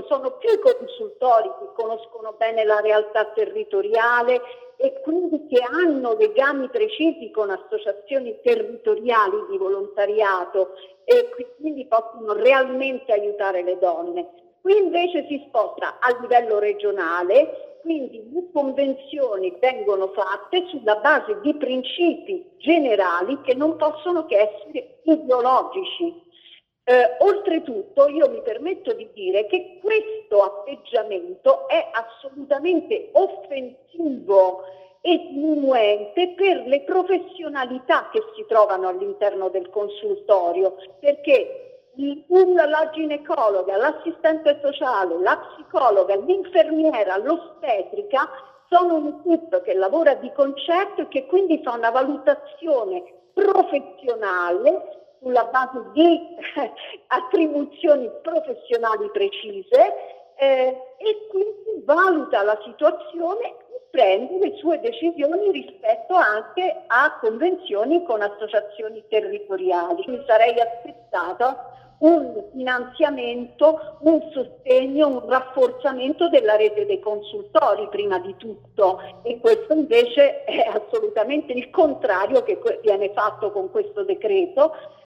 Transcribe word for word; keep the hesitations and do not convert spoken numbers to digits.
sono più i consultori che conoscono bene la realtà territoriale e quindi che hanno legami precisi con associazioni territoriali di volontariato e quindi possono realmente aiutare le donne. Qui invece si sposta a livello regionale, quindi le convenzioni vengono fatte sulla base di principi generali che non possono che essere ideologici. Eh, oltretutto io mi permetto di dire che questo atteggiamento è assolutamente offensivo e diminuente per le professionalità che si trovano all'interno del consultorio, perché la ginecologa, l'assistente sociale, la psicologa, l'infermiera, l'ostetrica sono un team che lavora di concerto e che quindi fa una valutazione professionale sulla base di attribuzioni professionali precise eh, e quindi valuta la situazione e prende le sue decisioni rispetto anche a convenzioni con associazioni territoriali. Mi sarei aspettata un finanziamento, un sostegno, un rafforzamento della rete dei consultori prima di tutto, e questo invece è assolutamente il contrario che viene fatto con questo decreto.